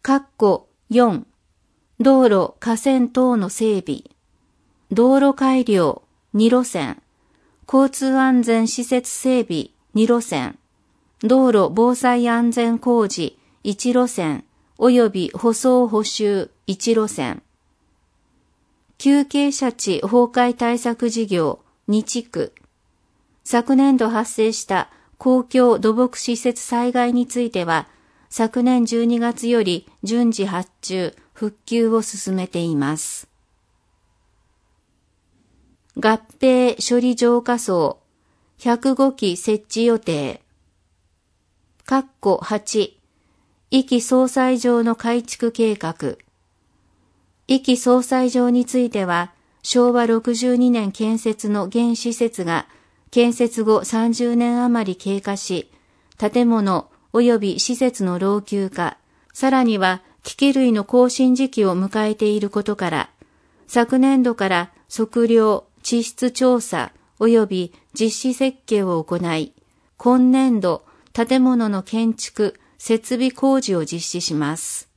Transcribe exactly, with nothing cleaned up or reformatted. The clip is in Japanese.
括弧よん、道路、河川等の整備、道路改良に路線、交通安全施設整備に路線、道路防災安全工事いち路線及び舗装補修いち路線、急傾斜地崩壊対策事業に地区、昨年度発生した公共土木施設災害については、昨年じゅうにがつより順次発注、復旧を進めています。合併処理浄化槽ひゃくごき設置予定。括弧はち、壱岐総裁場の改築計画。壱岐総裁場については、しょうわろくじゅうにねん建設の現施設が建設後さんじゅうねん余り経過し、建物及び施設の老朽化、さらには機器類の更新時期を迎えていることから、昨年度から測量、地質調査及び実施設計を行い、今年度建物の建築、設備工事を実施します。